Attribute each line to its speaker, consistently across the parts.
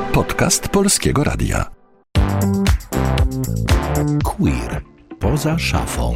Speaker 1: Podcast Polskiego Radia. Queer. Poza szafą.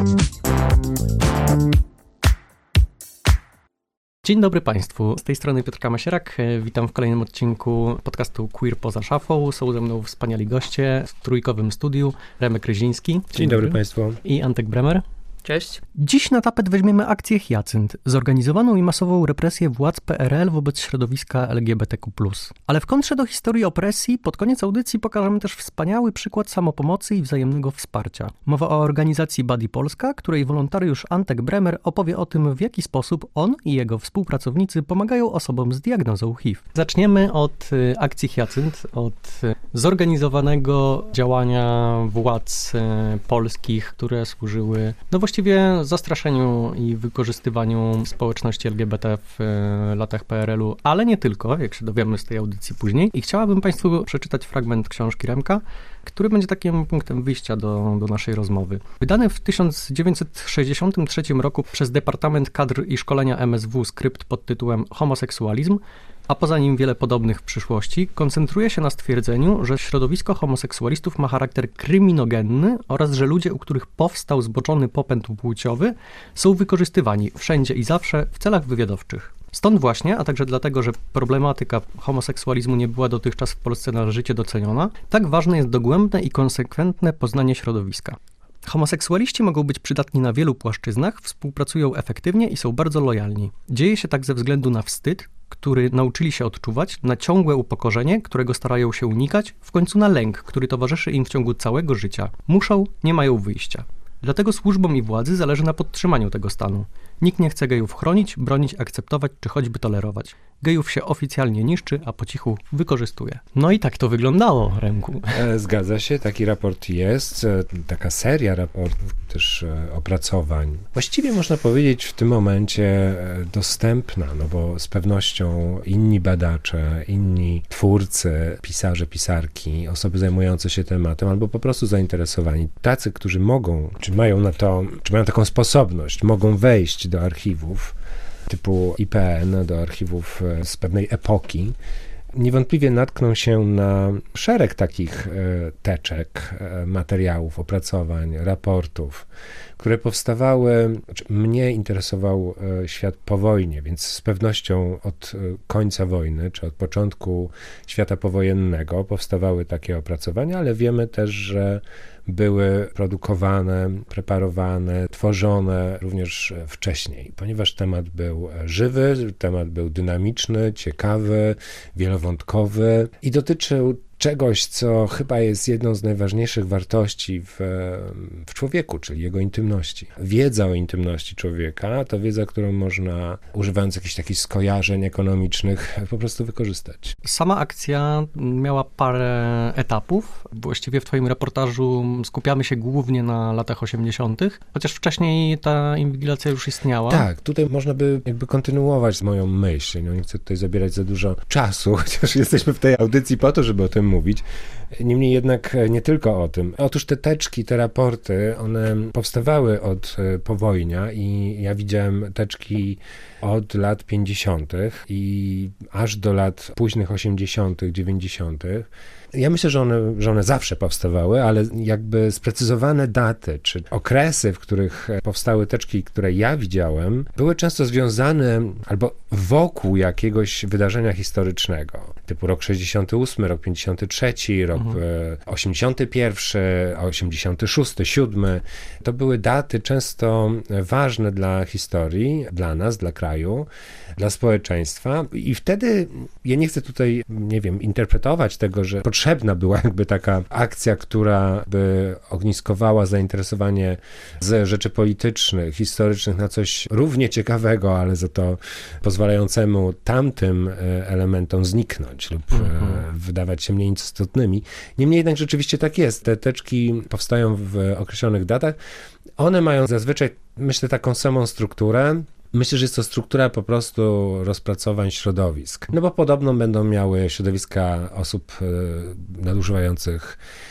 Speaker 2: Dzień dobry Państwu, z tej strony Piotr Kamasierak. Witam w kolejnym odcinku podcastu Queer Poza szafą. Są ze mną wspaniali goście w trójkowym studiu. Remek Ryziński.
Speaker 3: Dzień dobry Państwu.
Speaker 2: I Antek Bremer.
Speaker 4: Cześć.
Speaker 2: Dziś na tapet weźmiemy akcję Hyacynt, zorganizowaną i masową represję władz PRL wobec środowiska LGBTQ+. Ale w kontrze do historii opresji, pod koniec audycji pokażemy też wspaniały przykład samopomocy i wzajemnego wsparcia. Mowa o organizacji Buddy Polska, której wolontariusz Antek Bremer opowie o tym, w jaki sposób on i jego współpracownicy pomagają osobom z diagnozą HIV. Zaczniemy od akcji Hyacynt, od zorganizowanego działania władz polskich, które służyły właściwie zastraszeniu i wykorzystywaniu społeczności LGBT w latach PRL-u, ale nie tylko, jak się dowiemy z tej audycji później. I chciałabym Państwu przeczytać fragment książki Remka, który będzie takim punktem wyjścia do naszej rozmowy. Wydany w 1963 roku przez Departament Kadr i Szkolenia MSW skrypt pod tytułem Homoseksualizm, a poza nim wiele podobnych przyszłości, koncentruje się na stwierdzeniu, że środowisko homoseksualistów ma charakter kryminogenny oraz że ludzie, u których powstał zboczony popęd płciowy, są wykorzystywani wszędzie i zawsze w celach wywiadowczych. Stąd właśnie, a także dlatego, że problematyka homoseksualizmu nie była dotychczas w Polsce należycie doceniona, tak ważne jest dogłębne i konsekwentne poznanie środowiska. Homoseksualiści mogą być przydatni na wielu płaszczyznach, współpracują efektywnie i są bardzo lojalni. Dzieje się tak ze względu na wstyd, który nauczyli się odczuwać, na ciągłe upokorzenie, którego starają się unikać, w końcu na lęk, który towarzyszy im w ciągu całego życia. Muszą, nie mają wyjścia. Dlatego służbom i władzy zależy na podtrzymaniu tego stanu. Nikt nie chce gejów chronić, bronić, akceptować czy choćby tolerować. Gejów się oficjalnie niszczy, a po cichu wykorzystuje. No i tak to wyglądało, Remku.
Speaker 3: Zgadza się, taki raport jest, taka seria raportów, też opracowań. Właściwie można powiedzieć w tym momencie dostępna, no bo z pewnością inni badacze, inni twórcy, pisarze, pisarki, osoby zajmujące się tematem albo po prostu zainteresowani, tacy, którzy mogą, czy mają taką sposobność, mogą wejść do archiwów typu IPN, do archiwów z pewnej epoki, niewątpliwie natkną się na szereg takich teczek, materiałów, opracowań, raportów, które powstawały, mnie interesował świat po wojnie, więc z pewnością od końca wojny, czy od początku świata powojennego powstawały takie opracowania, ale wiemy też, że były produkowane, preparowane, tworzone również wcześniej, ponieważ temat był żywy, temat był dynamiczny, ciekawy, wielowątkowy i dotyczył czegoś, co chyba jest jedną z najważniejszych wartości w człowieku, czyli jego intymności. Wiedza o intymności człowieka to wiedza, którą można, używając jakichś takich skojarzeń ekonomicznych, po prostu wykorzystać.
Speaker 2: Sama akcja miała parę etapów. Właściwie w twoim reportażu skupiamy się głównie na latach 80., chociaż wcześniej ta inwigilacja już istniała.
Speaker 3: Tak, tutaj można by jakby kontynuować moją myśl. No, nie chcę tutaj zabierać za dużo czasu, chociaż jesteśmy w tej audycji po to, żeby o tym mówić. Niemniej jednak nie tylko o tym. Otóż te teczki, te raporty, one powstawały od powojnia i ja widziałem teczki od lat 50. i aż do lat późnych 80., 90. Ja myślę, że one zawsze powstawały, ale jakby sprecyzowane daty, czy okresy, w których powstały teczki, które ja widziałem, były często związane albo wokół jakiegoś wydarzenia historycznego, typu rok 68, rok 53, rok 81, 86, 7. To były daty często ważne dla historii, dla nas, dla kraju, dla społeczeństwa i wtedy, ja nie chcę tutaj, nie wiem, interpretować tego, że potrzebna była jakby taka akcja, która by ogniskowała zainteresowanie z rzeczy politycznych, historycznych na coś równie ciekawego, ale za to pozwalającemu tamtym elementom zniknąć lub wydawać się mniej istotnymi. Niemniej jednak rzeczywiście tak jest. Te teczki powstają w określonych datach. One mają zazwyczaj, myślę, taką samą strukturę. Myślę, że jest to struktura po prostu rozpracowań środowisk. No bo podobno będą miały środowiska osób nadużywających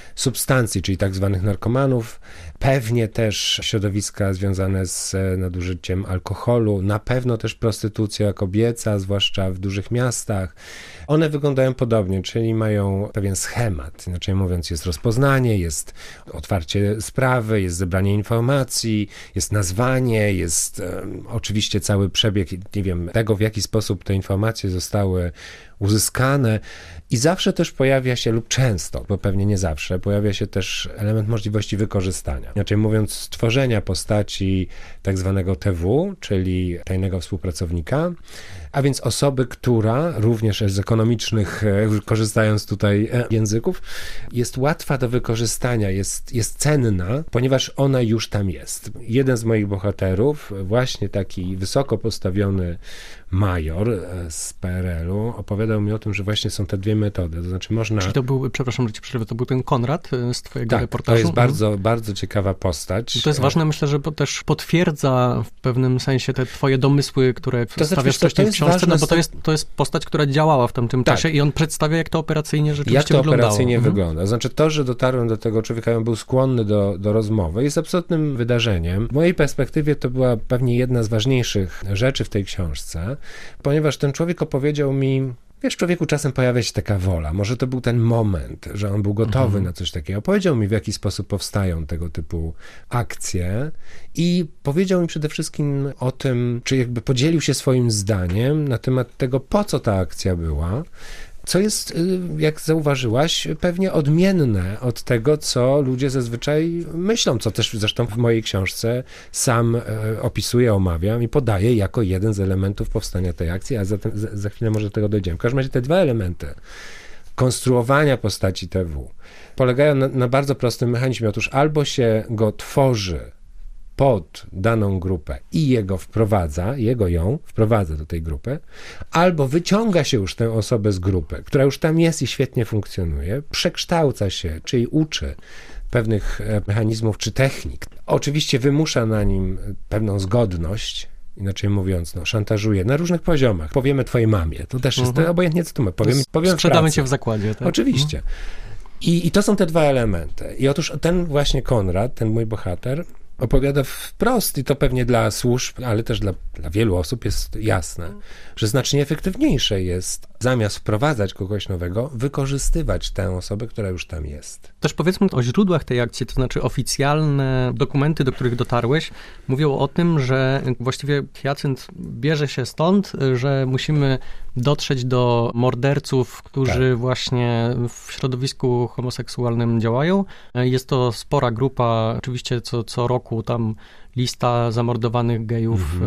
Speaker 3: substancji, czyli tak zwanych narkomanów, pewnie też środowiska związane z nadużyciem alkoholu, na pewno też prostytucja kobieca, zwłaszcza w dużych miastach. One wyglądają podobnie, czyli mają pewien schemat. Inaczej mówiąc, jest rozpoznanie, jest otwarcie sprawy, jest zebranie informacji, jest nazwanie, jest oczywiście cały przebieg, nie wiem, tego, w jaki sposób te informacje zostały uzyskane i zawsze też pojawia się, lub często, bo pewnie nie zawsze, pojawia się też element możliwości wykorzystania. Inaczej mówiąc, stworzenia postaci tak zwanego TW, czyli tajnego współpracownika, a więc osoby, która również z ekonomicznych, korzystając tutaj języków, jest łatwa do wykorzystania, jest cenna, ponieważ ona już tam jest. Jeden z moich bohaterów, właśnie taki wysoko postawiony major z PRL-u, opowiadał mi o tym, że właśnie są te dwie metody, to znaczy można...
Speaker 2: Czyli to był, przepraszam, że ci przerwę, to był ten Konrad z twojego reportażu?
Speaker 3: To jest bardzo, bardzo ciekawa postać.
Speaker 2: To jest ważne, myślę, że też potwierdza w pewnym sensie te twoje domysły, które stawiasz wcześniej w książce, no bo to jest postać, która działała w tamtym czasie i on przedstawia, jak to operacyjnie rzeczywiście wyglądało.
Speaker 3: Jak to operacyjnie wygląda. Znaczy to, że dotarłem do tego człowieka, on był skłonny do rozmowy, jest absolutnym wydarzeniem. W mojej perspektywie to była pewnie jedna z ważniejszych rzeczy w tej książce, ponieważ ten człowiek opowiedział mi, wiesz, w człowieku czasem pojawia się taka wola. Może to był ten moment, że on był gotowy na coś takiego. Powiedział mi, w jaki sposób powstają tego typu akcje i powiedział mi przede wszystkim o tym, czy jakby podzielił się swoim zdaniem na temat tego, po co ta akcja była, co jest, jak zauważyłaś, pewnie odmienne od tego, co ludzie zazwyczaj myślą, co też zresztą w mojej książce sam opisuję, omawiam i podaję jako jeden z elementów powstania tej akcji, a zatem za chwilę może do tego dojdziemy. W każdym razie te dwa elementy konstruowania postaci TW polegają na bardzo prostym mechanizmie. Otóż albo się go tworzy pod daną grupę i ją wprowadza do tej grupy, albo wyciąga się już tę osobę z grupy, która już tam jest i świetnie funkcjonuje, przekształca się, czyli uczy pewnych mechanizmów czy technik. Oczywiście wymusza na nim pewną zgodność, inaczej mówiąc, szantażuje na różnych poziomach. Powiemy twojej mamie, to też jest obojętnie co tu ma. Powiem
Speaker 2: sprzedamy cię w zakładzie. Tak?
Speaker 3: Oczywiście. I to są te dwa elementy. I otóż ten właśnie Konrad, ten mój bohater, opowiada wprost, i to pewnie dla służb, ale też dla wielu osób jest jasne, że znacznie efektywniejsze jest, zamiast wprowadzać kogoś nowego, wykorzystywać tę osobę, która już tam jest.
Speaker 2: Też powiedzmy o źródłach tej akcji, to znaczy oficjalne dokumenty, do których dotarłeś, mówią o tym, że właściwie Hyacynt bierze się stąd, że musimy dotrzeć do morderców, którzy właśnie w środowisku homoseksualnym działają. Jest to spora grupa, oczywiście co roku tam lista zamordowanych gejów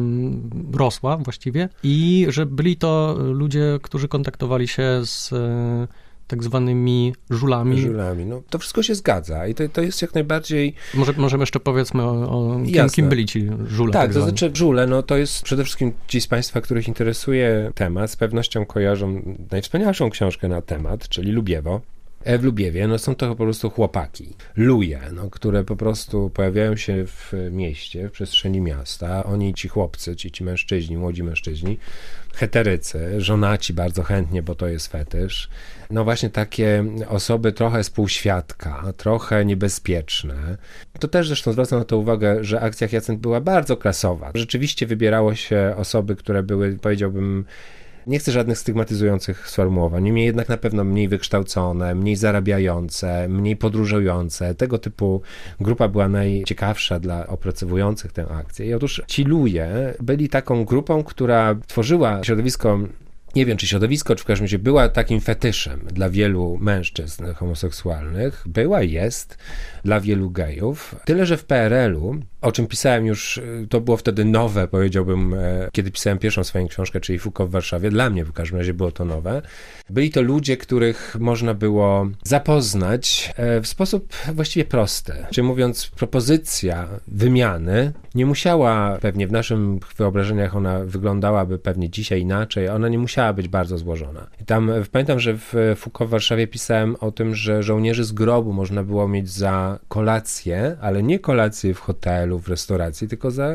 Speaker 2: rosła właściwie i że byli to ludzie, którzy kontaktowali się z tak zwanymi żulami.
Speaker 3: No, to wszystko się zgadza i to jest jak najbardziej...
Speaker 2: Możemy jeszcze powiedzmy o kim byli ci żule.
Speaker 3: Tak, to znaczy żule, to jest przede wszystkim ci z Państwa, których interesuje temat, z pewnością kojarzą najwspanialszą książkę na temat, czyli Lubiewo. W Lubiewie, są to po prostu chłopaki, luje, które po prostu pojawiają się w mieście, w przestrzeni miasta. Oni, ci chłopcy, ci mężczyźni, młodzi mężczyźni, heterycy, żonaci bardzo chętnie, bo to jest fetysz. Właśnie takie osoby trochę spółświadka, trochę niebezpieczne. To też zresztą zwracam na to uwagę, że akcja Hyacynt była bardzo klasowa. Rzeczywiście wybierało się osoby, które były, powiedziałbym, nie chcę żadnych stygmatyzujących sformułowań, niemniej jednak na pewno mniej wykształcone, mniej zarabiające, mniej podróżujące. Tego typu grupa była najciekawsza dla opracowujących tę akcję. I otóż ci luje byli taką grupą, która tworzyła środowisko, nie wiem czy środowisko, czy w każdym razie była takim fetyszem dla wielu mężczyzn homoseksualnych, była i jest dla wielu gejów. Tyle, że w PRL-u, o czym pisałem już, to było wtedy nowe, powiedziałbym, kiedy pisałem pierwszą swoją książkę, czyli Foucault w Warszawie, dla mnie w każdym razie było to nowe. Byli to ludzie, których można było zapoznać w sposób właściwie prosty. Czyli mówiąc, propozycja wymiany nie musiała, pewnie w naszych wyobrażeniach ona wyglądałaby pewnie dzisiaj inaczej, ona nie musiała być bardzo złożona. I tam pamiętam, że w Foucault w Warszawie pisałem o tym, że żołnierzy z grobu można było mieć za kolację, ale nie kolację w hotelu, w restauracji, tylko za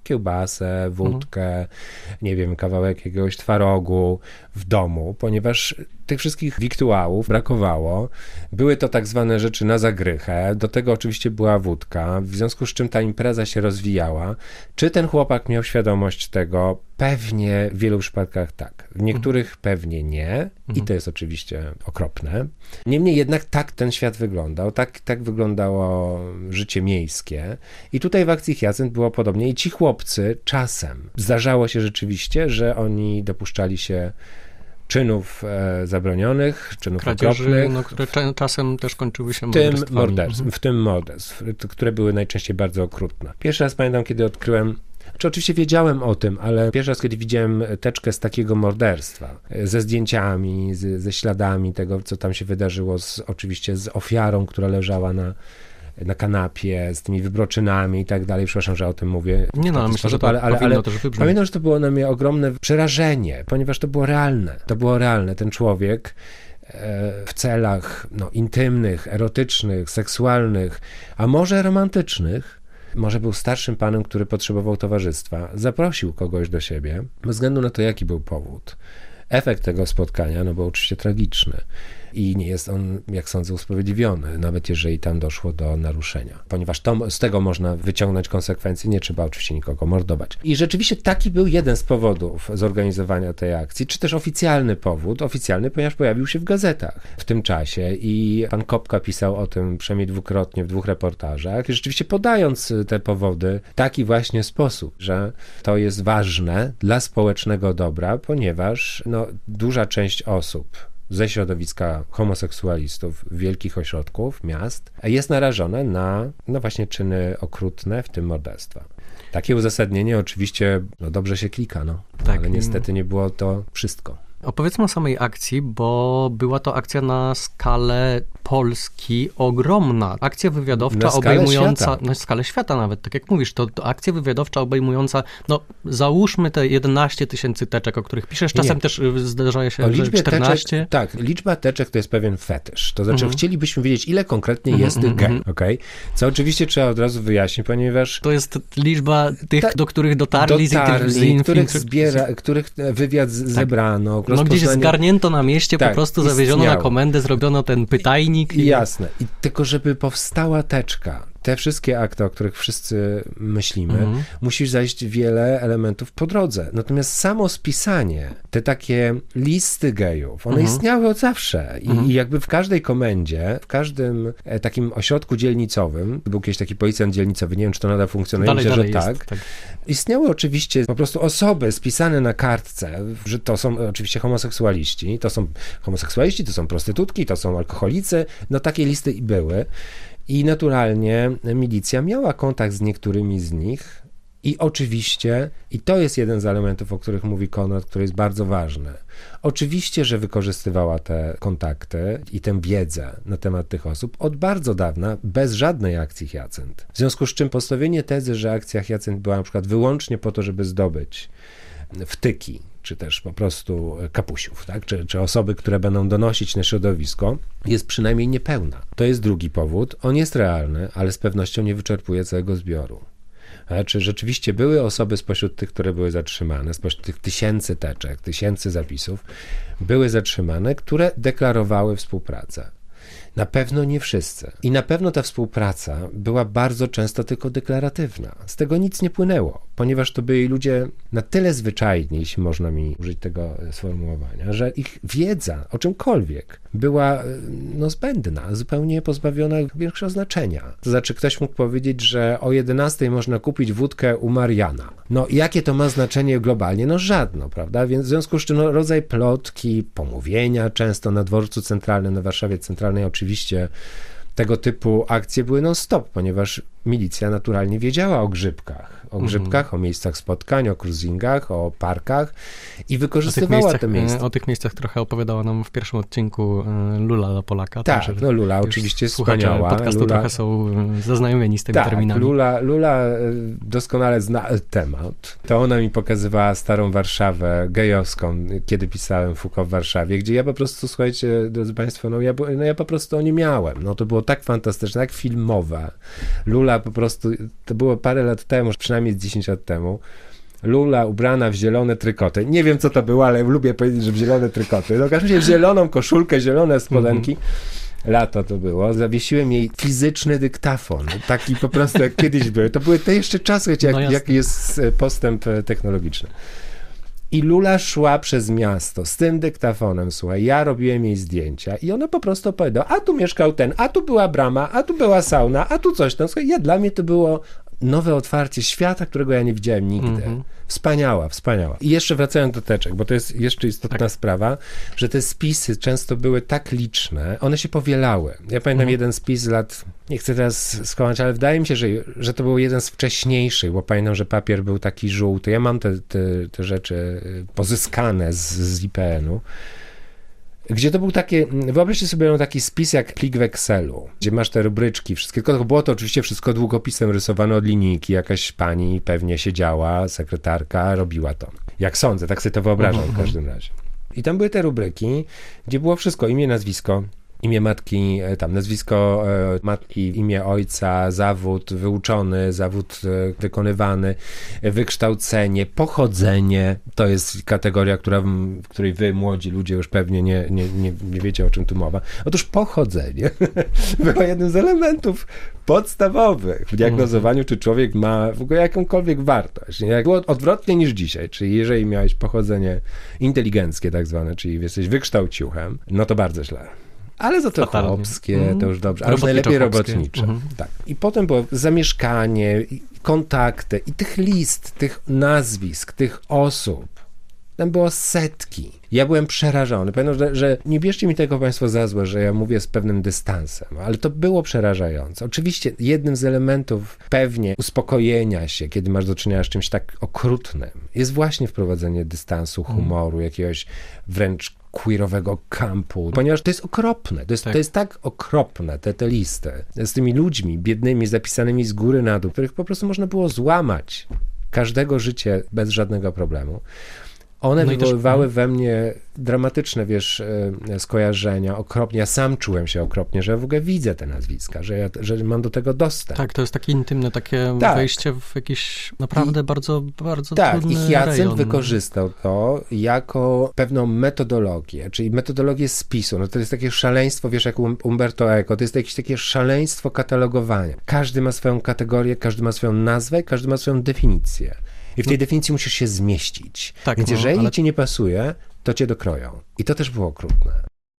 Speaker 3: kiełbasę, wódkę, nie wiem, kawałek jakiegoś twarogu w domu, ponieważ tych wszystkich wiktuałów brakowało. Były to tak zwane rzeczy na zagrychę, do tego oczywiście była wódka, w związku z czym ta impreza się rozwijała. Czy ten chłopak miał świadomość tego? Pewnie w wielu przypadkach tak. W niektórych pewnie nie i to jest oczywiście okropne. Niemniej jednak tak ten świat wyglądał, tak wyglądało życie miejskie i tutaj w akcji Hyacynt było podobnie i ci chłopcy czasem zdarzało się rzeczywiście, że oni dopuszczali się czynów zabronionych, czynów okropnych.
Speaker 2: Które czasem też kończyły się
Speaker 3: w tym morderstw, które były najczęściej bardzo okrutne. Pierwszy raz pamiętam, kiedy odkryłem, oczywiście wiedziałem o tym, ale pierwszy raz, kiedy widziałem teczkę z takiego morderstwa, ze zdjęciami, ze śladami tego, co tam się wydarzyło, oczywiście z ofiarą, która leżała na kanapie, z tymi wybroczynami i tak dalej. Przepraszam, że o tym mówię.
Speaker 2: Nie no, myślę, że to powinno też wybrzmieć.
Speaker 3: Pamiętam, że to było na mnie ogromne przerażenie, ponieważ to było realne. To było realne. Ten człowiek w celach intymnych, erotycznych, seksualnych, a może romantycznych, może był starszym panem, który potrzebował towarzystwa, zaprosił kogoś do siebie, bez względu na to, jaki był powód. Efekt tego spotkania był oczywiście tragiczny i nie jest on, jak sądzę, usprawiedliwiony, nawet jeżeli tam doszło do naruszenia. Ponieważ z tego można wyciągnąć konsekwencje, nie trzeba oczywiście nikogo mordować. I rzeczywiście taki był jeden z powodów zorganizowania tej akcji, czy też oficjalny powód, ponieważ pojawił się w gazetach w tym czasie i pan Kopka pisał o tym przynajmniej dwukrotnie w 2 reportażach, rzeczywiście podając te powody w taki właśnie sposób, że to jest ważne dla społecznego dobra, ponieważ duża część osób ze środowiska homoseksualistów wielkich ośrodków, miast, jest narażone na właśnie czyny okrutne, w tym morderstwa. Takie uzasadnienie oczywiście dobrze się klika,
Speaker 2: tak,
Speaker 3: ale niestety nie było to wszystko.
Speaker 2: Opowiedzmy o samej akcji, bo była to akcja na skalę Polski ogromna. Akcja wywiadowcza obejmująca, na skalę świata nawet, tak jak mówisz, to akcja wywiadowcza obejmująca, załóżmy te 11 000 teczek, o których piszesz, czasem też zdarza się, że 14.
Speaker 3: Teczek, liczba teczek to jest pewien fetysz. To znaczy chcielibyśmy wiedzieć, ile konkretnie jest tych gej, okej? Co oczywiście trzeba od razu wyjaśnić, ponieważ...
Speaker 2: To jest liczba tych, do których dotarli
Speaker 3: których wywiad zebrano.
Speaker 2: Gdzieś zgarnięto na mieście, po prostu zawieziono na komendę, zrobiono ten pytajnik.
Speaker 3: Jasne. I tylko żeby powstała teczka, te wszystkie akty, o których wszyscy myślimy, musi zajść wiele elementów po drodze. Natomiast samo spisanie, te takie listy gejów, one istniały od zawsze. I jakby w każdej komendzie, w każdym takim ośrodku dzielnicowym, był kiedyś taki policjant dzielnicowy, nie wiem, czy to nadal funkcjonuje, myślę, że tak. Istniały oczywiście po prostu osoby spisane na kartce, że to są oczywiście homoseksualiści, to są prostytutki, to są alkoholicy, takie listy i były. I naturalnie milicja miała kontakt z niektórymi z nich i oczywiście, i to jest jeden z elementów, o których mówi Konrad, który jest bardzo ważny, oczywiście, że wykorzystywała te kontakty i tę wiedzę na temat tych osób od bardzo dawna, bez żadnej akcji Hyacynt. W związku z czym postawienie tezy, że akcja Hyacynt była na przykład wyłącznie po to, żeby zdobyć wtyki, czy też po prostu kapusiów, tak? Czy osoby, które będą donosić na środowisko, jest przynajmniej niepełna. To jest drugi powód. On jest realny, ale z pewnością nie wyczerpuje całego zbioru. Czy rzeczywiście były osoby spośród tych, które były zatrzymane, spośród tych 1000 teczek, 1000 zapisów, były zatrzymane, które deklarowały współpracę. Na pewno nie wszyscy. I na pewno ta współpraca była bardzo często tylko deklaratywna. Z tego nic nie płynęło, ponieważ to byli ludzie na tyle zwyczajni, jeśli można mi użyć tego sformułowania, że ich wiedza o czymkolwiek była zbędna, zupełnie pozbawiona większego znaczenia. To znaczy ktoś mógł powiedzieć, że o 11 można kupić wódkę u Mariana. Jakie to ma znaczenie globalnie? Żadne, prawda? Więc w związku z czym rodzaj plotki, pomówienia często na dworcu centralnym, na Warszawie Centralnej oczywiście tego typu akcje były non-stop, ponieważ milicja naturalnie wiedziała o grzybkach, o miejscach spotkań, o cruisingach, o parkach i wykorzystywała te miejsca.
Speaker 2: O tych miejscach trochę opowiadała nam w pierwszym odcinku Lula Polaka.
Speaker 3: Tak, Lula oczywiście wspaniała.
Speaker 2: Podcastu
Speaker 3: Lula,
Speaker 2: trochę są zaznajomieni z tymi terminami.
Speaker 3: Lula doskonale zna temat. To ona mi pokazywała starą Warszawę gejowską, kiedy pisałem Foucault w Warszawie, gdzie ja po prostu, słuchajcie, drodzy państwo, ja po prostu o nie miałem. To było tak fantastyczne, tak filmowe. Lula Lula po prostu, to było parę lat temu, przynajmniej 10 lat temu, Lula ubrana w zielone trykoty. Nie wiem, co to było, ale lubię powiedzieć, że w zielone trykoty. No w każdym razie w zieloną koszulkę, zielone spodenki. Lato to było. Zawiesiłem jej fizyczny dyktafon. Taki po prostu jak kiedyś były. To były te jeszcze czasy, wiecie, jak jest postęp technologiczny. I Lula szła przez miasto z tym dyktafonem, słuchaj, ja robiłem jej zdjęcia i ona po prostu opowiadała, a tu mieszkał ten, a tu była brama, a tu była sauna, a tu coś tam. Słuchaj, dla mnie to było nowe otwarcie świata, którego ja nie widziałem nigdy. Wspaniała. I jeszcze wracając do teczek, bo to jest jeszcze istotna sprawa, że te spisy często były tak liczne, one się powielały. Ja pamiętam jeden spis z lat, nie chcę teraz skłamać, ale wydaje mi się, że to był jeden z wcześniejszych, bo pamiętam, że papier był taki żółty. Ja mam te rzeczy pozyskane z IPN-u. Gdzie to był takie, wyobraźcie sobie taki spis jak plik w Excelu, gdzie masz te rubryczki, wszystkie, tylko było to oczywiście wszystko długopisem rysowane od linijki, jakaś pani pewnie siedziała, sekretarka, robiła to. Jak sądzę, tak sobie to wyobrażam w każdym razie. I tam były te rubryki, gdzie było wszystko, imię, nazwisko, imię matki, tam nazwisko matki, imię ojca, zawód wyuczony, zawód wykonywany, wykształcenie, pochodzenie. To jest kategoria, w której wy, młodzi ludzie, już pewnie nie wiecie, o czym tu mowa. Otóż pochodzenie było jednym z elementów podstawowych w diagnozowaniu, czy człowiek ma w ogóle jakąkolwiek wartość. Jak było odwrotnie niż dzisiaj, czyli jeżeli miałeś pochodzenie inteligenckie tak zwane, czyli jesteś wykształciuchem, no to bardzo źle. Ale za to chłopskie, to już dobrze. Ale już najlepiej robotnicze. Tak. I potem było zamieszkanie, kontakty i tych list, tych nazwisk, tych osób. Tam było setki. Ja byłem przerażony. Pamiętam, że nie bierzcie mi tego państwo za złe, że ja mówię z pewnym dystansem, ale to było przerażające. Oczywiście jednym z elementów pewnie uspokojenia się, kiedy masz do czynienia z czymś tak okrutnym, jest właśnie wprowadzenie dystansu, humoru, jakiegoś wręcz queerowego kampu, ponieważ to jest okropne. To jest tak okropne, te listy z tymi ludźmi biednymi, zapisanymi z góry na dół, których po prostu można było złamać każdego życie bez żadnego problemu. One wywoływały we mnie dramatyczne, skojarzenia, okropnie. Ja sam czułem się okropnie, że w ogóle widzę te nazwiska, że mam do tego dostęp.
Speaker 2: Tak, to jest takie intymne, wejście w jakiś naprawdę bardzo, bardzo trudny
Speaker 3: i Hyacynt
Speaker 2: rejon.
Speaker 3: wykorzystał to jako pewną metodologię, czyli metodologię spisu. No to jest takie szaleństwo, jak Umberto Eco, to jest jakieś takie szaleństwo katalogowania. Każdy ma swoją kategorię, każdy ma swoją nazwę, każdy ma swoją definicję. I w tej definicji musisz się zmieścić. Tak, więc jeżeli ci nie pasuje, to cię dokroją. I to też było okrutne.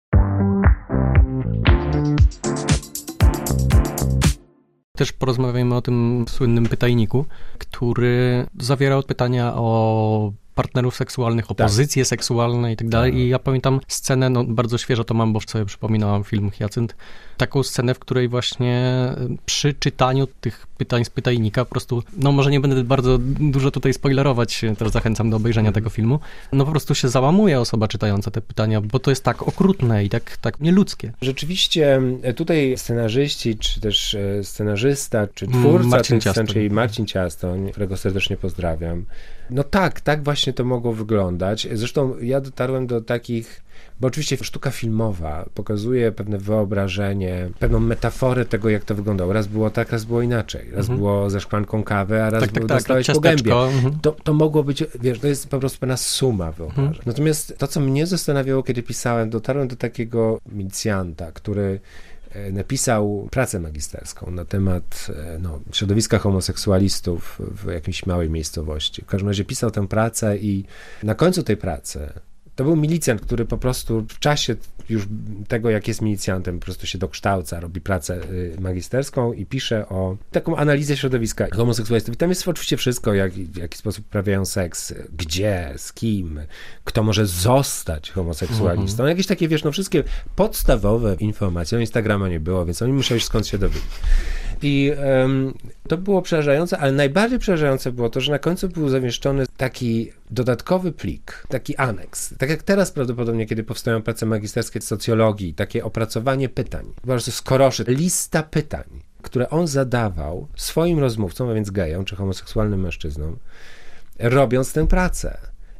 Speaker 2: Też porozmawiajmy o tym słynnym pytajniku, który zawierał pytania o partnerów seksualnych, o pozycje seksualne i tak dalej. I ja pamiętam scenę, bardzo świeżo to mam, bo sobie przypominałam film Hyacynt, taką scenę, w której właśnie przy czytaniu tych pytań z pytajnika po prostu, może nie będę bardzo dużo tutaj spoilerować, też zachęcam do obejrzenia tego filmu, po prostu się załamuje osoba czytająca te pytania, bo to jest tak okrutne i tak nieludzkie.
Speaker 3: Rzeczywiście tutaj scenarzyści, czy też scenarzysta, czy twórca tej sceny, czyli Marcin Ciastoń, którego serdecznie pozdrawiam. Tak właśnie to mogło wyglądać. Zresztą ja dotarłem do takich, bo oczywiście sztuka filmowa pokazuje pewne wyobrażenie, pewną metaforę tego, jak to wyglądało. Raz było tak, raz było inaczej. Raz było ze szklanką kawy, a raz dostałeś po gębie. To mogło być, to jest po prostu pewna suma wyobrażeń. Natomiast to, co mnie zastanawiało, kiedy pisałem, dotarłem do takiego milicjanta, który napisał pracę magisterską na temat środowiska homoseksualistów w jakiejś małej miejscowości. W każdym razie pisał tę pracę i na końcu tej pracy to był milicjant, który po prostu w czasie już tego, jak jest milicjantem, po prostu się dokształca, robi pracę magisterską i pisze o taką analizę środowiska homoseksualistów. I tam jest oczywiście wszystko, w jaki sposób uprawiają seks, gdzie, z kim, kto może zostać homoseksualistą. Jakieś takie, wszystkie podstawowe informacje. Instagrama nie było, więc oni musieli skąd się dowiedzieć. I to było przerażające, ale najbardziej przerażające było to, że na końcu był zamieszczony taki dodatkowy plik, taki aneks. Tak jak teraz prawdopodobnie, kiedy powstają prace magisterskie socjologii, takie opracowanie pytań, po prostu skoroszyt, lista pytań, które on zadawał swoim rozmówcom, a więc gejom czy homoseksualnym mężczyznom, robiąc tę pracę.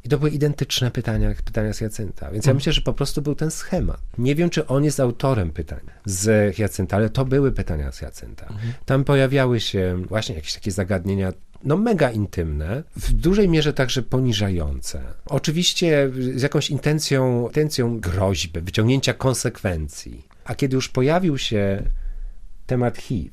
Speaker 3: I to były identyczne pytania z Hiacynta. Więc ja myślę, że po prostu był ten schemat. Nie wiem, czy on jest autorem pytań z Hiacynta, ale to były pytania z Hiacynta. Tam pojawiały się właśnie jakieś takie zagadnienia, no mega intymne, w dużej mierze także poniżające. Oczywiście z jakąś intencją groźby, wyciągnięcia konsekwencji. A kiedy już pojawił się temat HIV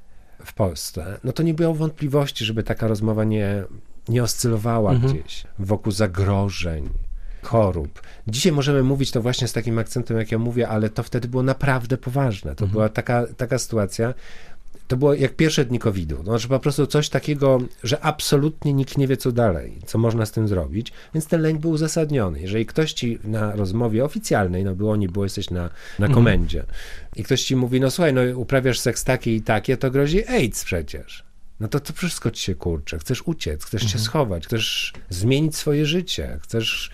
Speaker 3: w Polsce, no to nie było wątpliwości, żeby taka rozmowa nie oscylowała gdzieś wokół zagrożeń, chorób. Dzisiaj możemy mówić to właśnie z takim akcentem, jak ja mówię, ale to wtedy było naprawdę poważne. To była taka sytuacja, to było jak pierwsze dni COVID-u. Znaczy po prostu coś takiego, że absolutnie nikt nie wie, co dalej, co można z tym zrobić, więc ten lęk był uzasadniony. Jeżeli ktoś ci na rozmowie oficjalnej, no było, nie było, jesteś na komendzie i ktoś ci mówi, no słuchaj, no uprawiasz seks takie i takie, to grozi AIDS przecież. No to wszystko ci się kurczy. Chcesz uciec, chcesz się schować, chcesz zmienić swoje życie, chcesz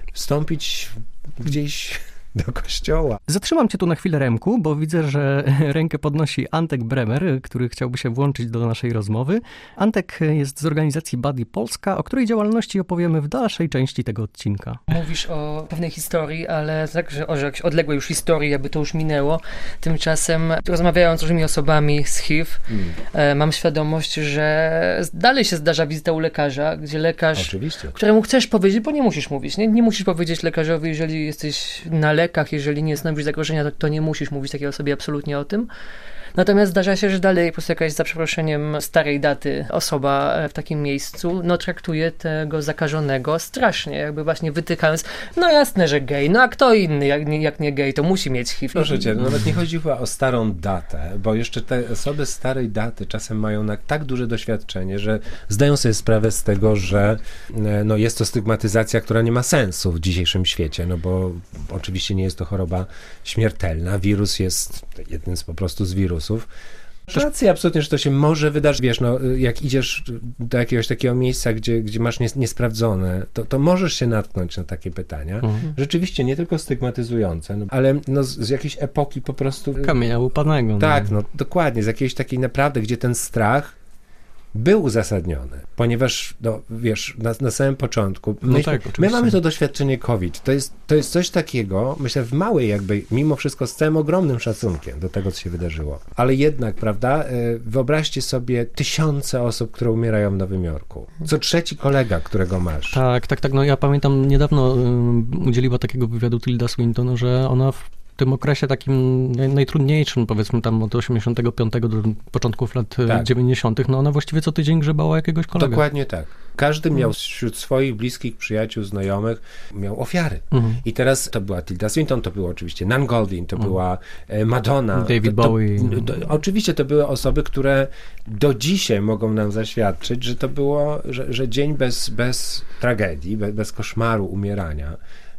Speaker 3: wstąpić gdzieś do kościoła.
Speaker 2: Zatrzymam cię tu na chwilę, Remku, bo widzę, że rękę podnosi Antek Bremer, który chciałby się włączyć do naszej rozmowy. Antek jest z organizacji Buddy Polska, o której działalności opowiemy w dalszej części tego odcinka.
Speaker 4: Mówisz o pewnej historii, ale także o jakiejś odległej już historii, jakby to już minęło. Tymczasem rozmawiając z różnymi osobami z HIV, mam świadomość, że dalej się zdarza wizyta u lekarza, gdzie lekarz,
Speaker 3: Oczywiście.
Speaker 4: któremu chcesz powiedzieć, bo nie musisz mówić, nie musisz powiedzieć lekarzowi, jeżeli jesteś na lekach, jeżeli nie stanowisz zagrożenia, to nie musisz mówić takiej osobie absolutnie o tym. Natomiast zdarza się, że dalej po prostu jakaś, za przeproszeniem starej daty, osoba w takim miejscu, no traktuje tego zakażonego strasznie, jakby właśnie wytykając, no jasne, że gej, no a kto inny, jak nie gej, to musi mieć HIV.
Speaker 3: Proszę cię, nawet nie chodzi chyba o starą datę, bo jeszcze te osoby starej daty czasem mają tak duże doświadczenie, że zdają sobie sprawę z tego, że no, jest to stygmatyzacja, która nie ma sensu w dzisiejszym świecie, no bo oczywiście nie jest to choroba śmiertelna, wirus jest jednym po prostu z wirusów. Racja absolutnie, że to się może wydarzyć. Wiesz, no, jak idziesz do jakiegoś takiego miejsca, gdzie masz niesprawdzone, to możesz się natknąć na takie pytania. Rzeczywiście nie tylko stygmatyzujące, no, ale no, z jakiejś epoki po prostu...
Speaker 2: Kamienia łupanego.
Speaker 3: Tak, no dokładnie, z jakiejś takiej naprawdę, gdzie ten strach był uzasadniony, ponieważ, no, wiesz, na samym początku, my mamy to doświadczenie COVID, to jest coś takiego, myślę, w małej jakby, mimo wszystko z całym ogromnym szacunkiem do tego, co się wydarzyło, ale jednak, prawda, wyobraźcie sobie tysiące osób, które umierają w Nowym Jorku, co trzeci kolega, którego masz.
Speaker 2: Tak, no ja pamiętam, niedawno udzieliła takiego wywiadu Tilda Swinton, że ona w tym okresie takim najtrudniejszym, powiedzmy tam od 85 do początków lat 90., no ona właściwie co tydzień grzebała jakiegoś kolegę.
Speaker 3: Dokładnie tak. Każdy miał wśród swoich bliskich przyjaciół, znajomych, miał ofiary. I teraz to była Tilda Swinton, to było oczywiście Nan Goldin, to była Madonna.
Speaker 2: David Bowie.
Speaker 3: Oczywiście to były osoby, które do dzisiaj mogą nam zaświadczyć, że to było, że dzień bez tragedii, bez koszmaru umierania,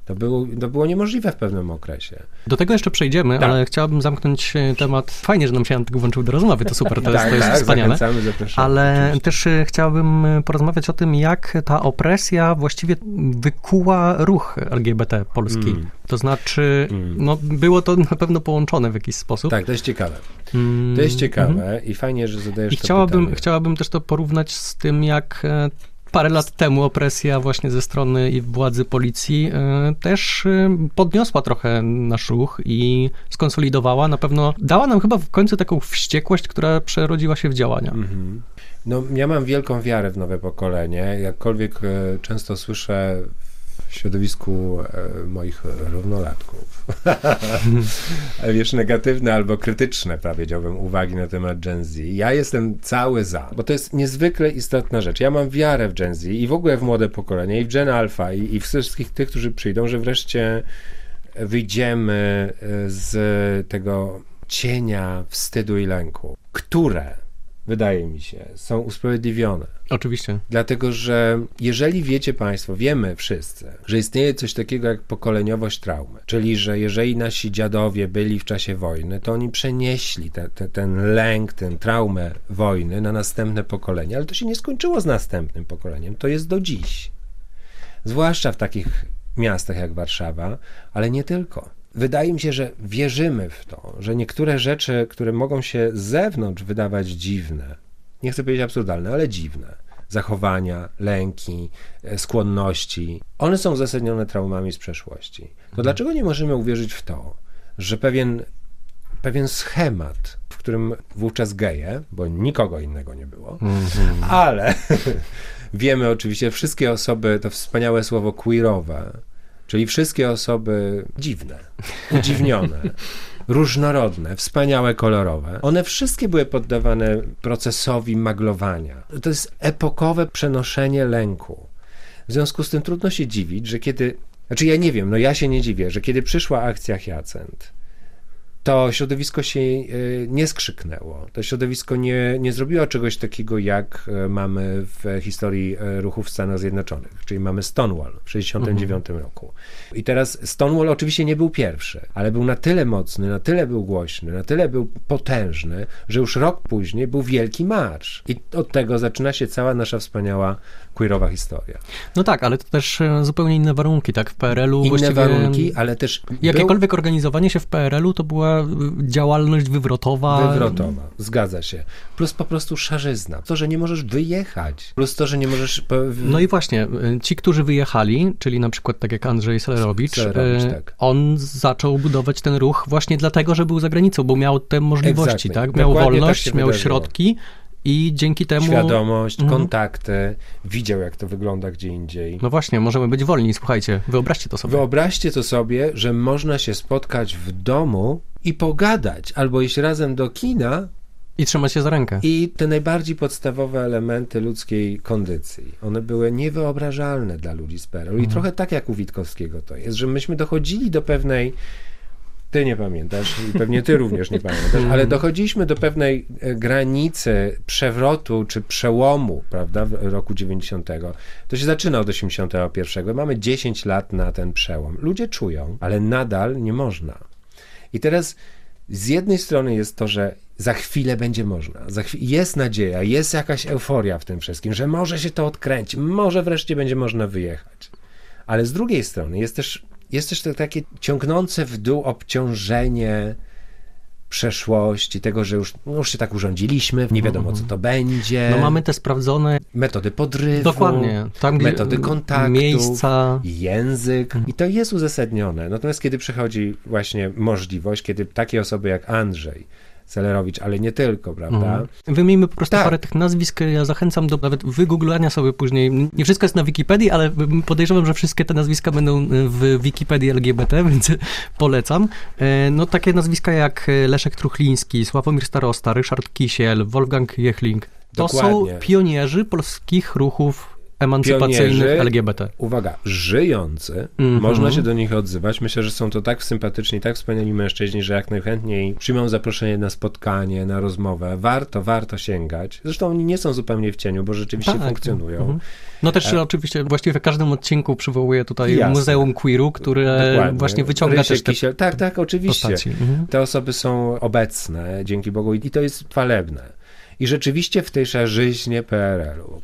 Speaker 3: to było niemożliwe w pewnym okresie.
Speaker 2: Do tego jeszcze przejdziemy, ale chciałabym zamknąć temat. Fajnie, że nam się Antek włączył do rozmowy, to super, to jest wspaniale.
Speaker 3: Zapraszamy,
Speaker 2: ale
Speaker 3: oczywiście.
Speaker 2: też chciałbym porozmawiać o tym, jak ta opresja właściwie wykuła ruch LGBT polski. To znaczy, no, było to na pewno połączone w jakiś sposób.
Speaker 3: Tak, to jest ciekawe. To jest ciekawe i fajnie, że zadajesz to pytanie.
Speaker 2: Chciałabym też to porównać z tym, jak parę lat temu opresja właśnie ze strony władzy policji też podniosła trochę nasz ruch i skonsolidowała. Na pewno dała nam chyba w końcu taką wściekłość, która przerodziła się w działania.
Speaker 3: No, ja mam wielką wiarę w nowe pokolenie. Jakkolwiek często słyszę w środowisku moich równolatków. Wiesz, negatywne albo krytyczne, powiedziałbym, uwagi na temat Gen Z. Ja jestem cały za, bo to jest niezwykle istotna rzecz. Ja mam wiarę w Gen Z i w ogóle w młode pokolenie i w Gen Alpha i wszystkich tych, którzy przyjdą, że wreszcie wyjdziemy z tego cienia wstydu i lęku, które, wydaje mi się, są usprawiedliwione.
Speaker 2: Oczywiście.
Speaker 3: Dlatego, że jeżeli wiecie państwo, wiemy wszyscy, że istnieje coś takiego jak pokoleniowość traumy, czyli że jeżeli nasi dziadowie byli w czasie wojny, to oni przenieśli ten lęk, tę traumę wojny na następne pokolenie, ale to się nie skończyło z następnym pokoleniem, to jest do dziś. Zwłaszcza w takich miastach jak Warszawa, ale nie tylko. Wydaje mi się, że wierzymy w to, że niektóre rzeczy, które mogą się z zewnątrz wydawać dziwne, nie chcę powiedzieć absurdalne, ale dziwne, zachowania, lęki, skłonności, one są uzasadnione traumami z przeszłości. To dlaczego nie możemy uwierzyć w to, że pewien schemat, w którym wówczas geje, bo nikogo innego nie było, ale wiemy oczywiście, wszystkie osoby, to wspaniałe słowo queerowe, czyli wszystkie osoby dziwne, udziwnione, różnorodne, wspaniałe, kolorowe, one wszystkie były poddawane procesowi maglowania. To jest epokowe przenoszenie lęku. W związku z tym trudno się dziwić, że ja nie wiem, ja się nie dziwię, że kiedy przyszła akcja Hyacynt, to środowisko się nie skrzyknęło. To środowisko nie zrobiło czegoś takiego, jak mamy w historii ruchów w Stanach Zjednoczonych, czyli mamy Stonewall w 1969 roku. I teraz Stonewall oczywiście nie był pierwszy, ale był na tyle mocny, na tyle był głośny, na tyle był potężny, że już rok później był Wielki Marsz. I od tego zaczyna się cała nasza wspaniała queerowa historia.
Speaker 2: No tak, ale to też zupełnie inne warunki, tak? W PRL-u
Speaker 3: inne warunki, ale też
Speaker 2: jakiekolwiek organizowanie się w PRL-u to była działalność wywrotowa.
Speaker 3: Wywrotowa, zgadza się. Plus po prostu szarzyzna. To, że nie możesz wyjechać. Plus to, że nie możesz...
Speaker 2: No i właśnie, ci, którzy wyjechali, czyli na przykład tak jak Andrzej Celerowicz,
Speaker 3: tak.
Speaker 2: On zaczął budować ten ruch właśnie dlatego, że był za granicą, bo miał te możliwości, tak? Miał
Speaker 3: Dokładnie
Speaker 2: wolność,
Speaker 3: tak
Speaker 2: miał
Speaker 3: wydarzyło.
Speaker 2: Środki i dzięki temu...
Speaker 3: Świadomość, kontakty, widział jak to wygląda gdzie indziej.
Speaker 2: No właśnie, możemy być wolni, słuchajcie, wyobraźcie to sobie.
Speaker 3: Wyobraźcie to sobie, że można się spotkać w domu i pogadać, albo iść razem do kina
Speaker 2: i trzymać się za rękę.
Speaker 3: I te najbardziej podstawowe elementy ludzkiej kondycji, one były niewyobrażalne dla ludzi z PRL. I trochę tak jak u Witkowskiego to jest, że myśmy dochodzili do pewnej... Ty nie pamiętasz i pewnie ty również nie pamiętasz, ale dochodziliśmy do pewnej granicy przewrotu czy przełomu, prawda, w roku 90. To się zaczyna od 81. Mamy 10 lat na ten przełom. Ludzie czują, ale nadal nie można. I teraz z jednej strony jest to, że za chwilę będzie można. Jest nadzieja, jest jakaś euforia w tym wszystkim, że może się to odkręci, może wreszcie będzie można wyjechać. Ale z drugiej strony jest też to takie ciągnące w dół obciążenie przeszłości, tego, że już się tak urządziliśmy, nie wiadomo co to będzie.
Speaker 2: No mamy te sprawdzone
Speaker 3: metody podrywu,
Speaker 2: dokładnie. Tam,
Speaker 3: metody kontaktu,
Speaker 2: miejsca,
Speaker 3: język i to jest uzasadnione. Natomiast kiedy przychodzi właśnie możliwość, kiedy takie osoby jak Andrzej Celerowicz, ale nie tylko, prawda?
Speaker 2: Wymienimy po prostu parę tych nazwisk. Ja zachęcam do nawet wygooglania sobie później. Nie wszystko jest na Wikipedii, ale podejrzewam, że wszystkie te nazwiska będą w Wikipedii LGBT, więc polecam. No takie nazwiska jak Leszek Truchliński, Sławomir Starosta, Ryszard Kisiel, Wolfgang Jechling. To
Speaker 3: Dokładnie.
Speaker 2: są pionierzy polskich ruchów emancypacyjnych LGBT.
Speaker 3: Uwaga, żyjący, można się do nich odzywać. Myślę, że są to tak sympatyczni, tak wspaniali mężczyźni, że jak najchętniej przyjmą zaproszenie na spotkanie, na rozmowę. Warto sięgać. Zresztą oni nie są zupełnie w cieniu, bo rzeczywiście funkcjonują.
Speaker 2: No też oczywiście właściwie w każdym odcinku przywołuję tutaj Muzeum Queeru, które właśnie wyciąga
Speaker 3: Rysiek,
Speaker 2: też te
Speaker 3: tak, oczywiście.
Speaker 2: postaci.
Speaker 3: Te osoby są obecne, dzięki Bogu, i to jest chwalebne. I rzeczywiście w tej szarzyźnie PRL-u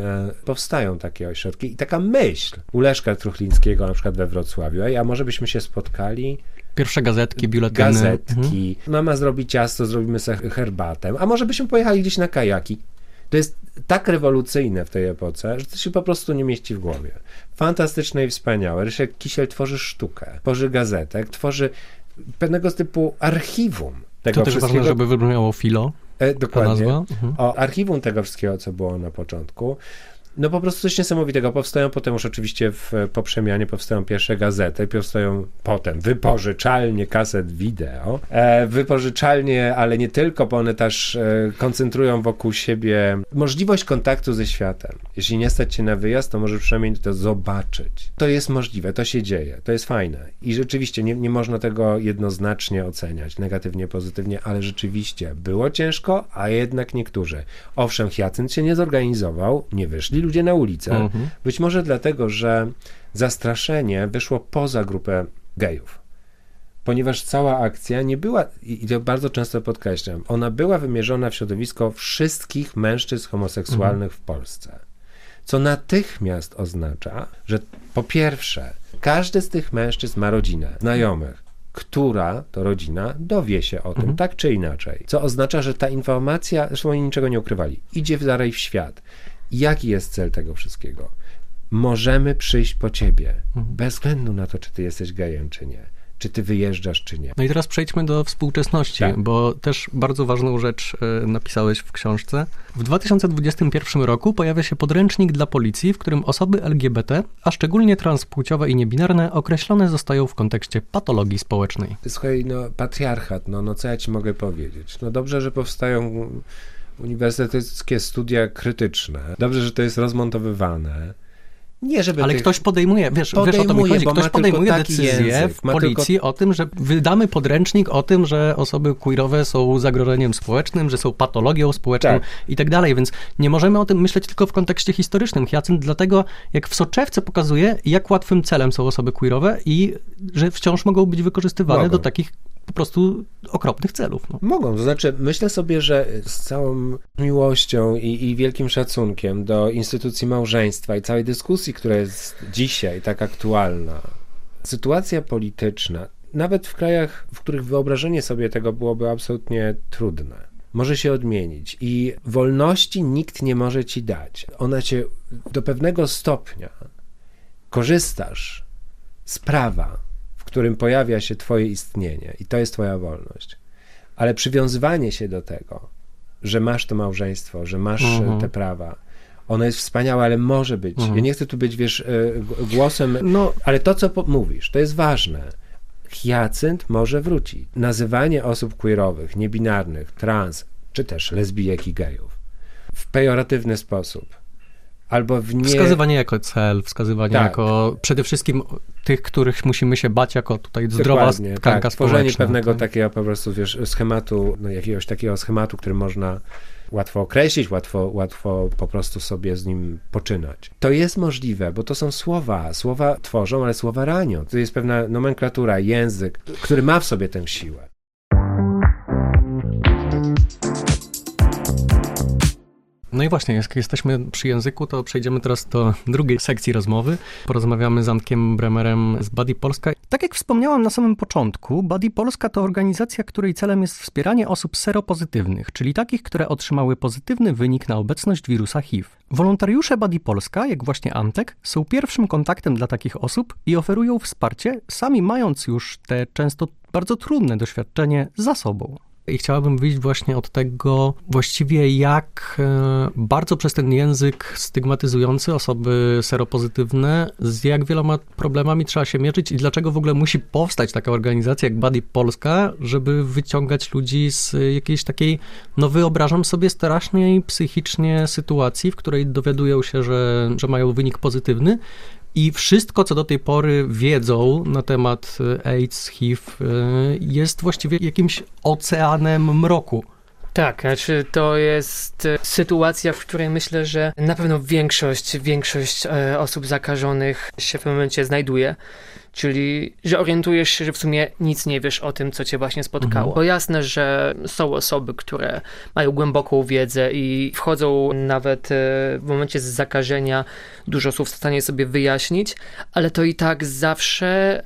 Speaker 3: powstają takie ośrodki i taka myśl u Leszka Truchlińskiego na przykład we Wrocławiu, a może byśmy się spotkali?
Speaker 2: Pierwsze gazetki, biuletyny.
Speaker 3: Gazetki. Mama zrobi ciasto, zrobimy sobie herbatę, a może byśmy pojechali gdzieś na kajaki? To jest tak rewolucyjne w tej epoce, że to się po prostu nie mieści w głowie. Fantastyczne i wspaniałe. Ryszek Kisiel tworzy sztukę, tworzy gazetek, tworzy pewnego typu archiwum tego
Speaker 2: to też
Speaker 3: wszystkiego.
Speaker 2: ważne, żeby wybrzmiało Filo.
Speaker 3: Dokładnie. O archiwum tego wszystkiego, co było na początku. No po prostu coś niesamowitego. Powstają potem już oczywiście po przemianie powstają pierwsze gazety, powstają potem wypożyczalnie kaset wideo, wypożyczalnie, ale nie tylko, bo one też koncentrują wokół siebie możliwość kontaktu ze światem. Jeśli nie stać się na wyjazd, to może przynajmniej to zobaczyć. To jest możliwe, to się dzieje, to jest fajne. I rzeczywiście nie można tego jednoznacznie oceniać, negatywnie, pozytywnie, ale rzeczywiście było ciężko, a jednak niektórzy. Owszem, Hyacynt się nie zorganizował, nie wyszli ludzie na ulicę. Być może dlatego, że zastraszenie wyszło poza grupę gejów. Ponieważ cała akcja nie była, i to bardzo często podkreślam, ona była wymierzona w środowisko wszystkich mężczyzn homoseksualnych w Polsce. Co natychmiast oznacza, że po pierwsze, każdy z tych mężczyzn ma rodzinę, znajomych, która to rodzina dowie się o tym, tak czy inaczej. Co oznacza, że ta informacja, zresztą oni niczego nie ukrywali, idzie dalej w świat. Jaki jest cel tego wszystkiego? Możemy przyjść po ciebie, bez względu na to, czy ty jesteś gejem, czy nie. Czy ty wyjeżdżasz, czy nie.
Speaker 2: No i teraz przejdźmy do współczesności,
Speaker 3: Tak.
Speaker 2: bo też bardzo ważną rzecz napisałeś w książce. W 2021 roku pojawia się podręcznik dla policji, w którym osoby LGBT, a szczególnie transpłciowe i niebinarne, określone zostają w kontekście patologii społecznej.
Speaker 3: Słuchaj, patriarchat, no co ja ci mogę powiedzieć? No dobrze, że powstają uniwersyteckie studia krytyczne. Dobrze, że to jest rozmontowywane. Nie, żeby
Speaker 2: ale ktoś podejmuje, wiesz o to mi chodzi, ktoś podejmuje decyzję w policji o tym, że wydamy podręcznik o tym, że osoby queerowe są zagrożeniem społecznym, że są patologią społeczną i tak dalej, więc nie możemy o tym myśleć tylko w kontekście historycznym, Hyacynt, dlatego jak w soczewce pokazuje, jak łatwym celem są osoby queerowe i że wciąż mogą być wykorzystywane do takich po prostu okropnych celów. No.
Speaker 3: Mogą, to znaczy myślę sobie, że z całą miłością i wielkim szacunkiem do instytucji małżeństwa i całej dyskusji, która jest dzisiaj tak aktualna, sytuacja polityczna, nawet w krajach, w których wyobrażenie sobie tego byłoby absolutnie trudne, może się odmienić i wolności nikt nie może ci dać. Ona cię do pewnego stopnia korzystasz z prawa, w którym pojawia się twoje istnienie i to jest twoja wolność. Ale przywiązywanie się do tego, że masz to małżeństwo, że masz te prawa, ono jest wspaniałe, ale może być. Ja nie chcę tu być, wiesz, głosem, ale to, co mówisz, to jest ważne. Hyacynt może wrócić. Nazywanie osób queerowych, niebinarnych, trans, czy też lesbijek i gejów w pejoratywny sposób, albo
Speaker 2: wskazywanie jako cel, wskazywanie jako przede wszystkim tych, których musimy się bać jako tutaj zdrowa tkanka społeczna.
Speaker 3: Tworzenie pewnego takiego po prostu, wiesz, schematu, jakiegoś takiego schematu, który można łatwo określić, łatwo po prostu sobie z nim poczynać. To jest możliwe, bo to są słowa. Słowa tworzą, ale słowa ranią. To jest pewna nomenklatura, język, który ma w sobie tę siłę.
Speaker 2: No i właśnie, jak jesteśmy przy języku, to przejdziemy teraz do drugiej sekcji rozmowy. Porozmawiamy z Antkiem Bremerem z Buddy Polska. Tak jak wspomniałam na samym początku, Buddy Polska to organizacja, której celem jest wspieranie osób seropozytywnych, czyli takich, które otrzymały pozytywny wynik na obecność wirusa HIV. Wolontariusze Buddy Polska, jak właśnie Antek, są pierwszym kontaktem dla takich osób i oferują wsparcie, sami mając już te często bardzo trudne doświadczenie za sobą. I chciałabym wyjść właśnie od tego właściwie, jak bardzo przez ten język stygmatyzujący osoby seropozytywne, z jak wieloma problemami trzeba się mierzyć i dlaczego w ogóle musi powstać taka organizacja jak Buddy Polska, żeby wyciągać ludzi z jakiejś takiej, wyobrażam sobie, strasznej psychicznie sytuacji, w której dowiadują się, że mają wynik pozytywny. I wszystko, co do tej pory wiedzą na temat AIDS, HIV, jest właściwie jakimś oceanem mroku.
Speaker 4: Tak, znaczy to jest sytuacja, w której myślę, że na pewno większość osób zakażonych się w tym momencie znajduje. Czyli, że orientujesz się, że w sumie nic nie wiesz o tym, co cię właśnie spotkało. Bo jasne, że są osoby, które mają głęboką wiedzę i wchodzą nawet w momencie zakażenia, dużo słów w stanie sobie wyjaśnić, ale to i tak zawsze,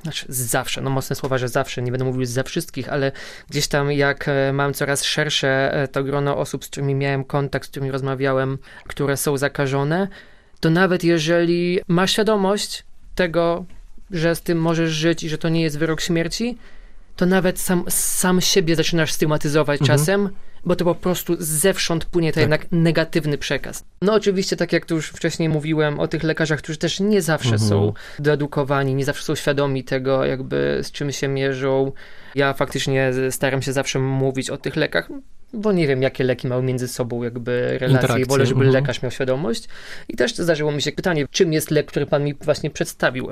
Speaker 4: mocne słowa, że zawsze, nie będę mówił za wszystkich, ale gdzieś tam jak mam coraz szersze to grono osób, z którymi miałem kontakt, z którymi rozmawiałem, które są zakażone, to nawet jeżeli masz świadomość tego, że z tym możesz żyć i że to nie jest wyrok śmierci, to nawet sam siebie zaczynasz stygmatyzować czasem, bo to po prostu zewsząd płynie to jednak negatywny przekaz. No oczywiście, tak jak tu już wcześniej mówiłem o tych lekarzach, którzy też nie zawsze są doedukowani, nie zawsze są świadomi tego, jakby z czym się mierzą. Ja faktycznie staram się zawsze mówić o tych lekach, bo nie wiem, jakie leki mają między sobą jakby relacje i wolę, żeby lekarz miał świadomość. I też zdarzyło mi się pytanie, czym jest lek, który pan mi właśnie przedstawił.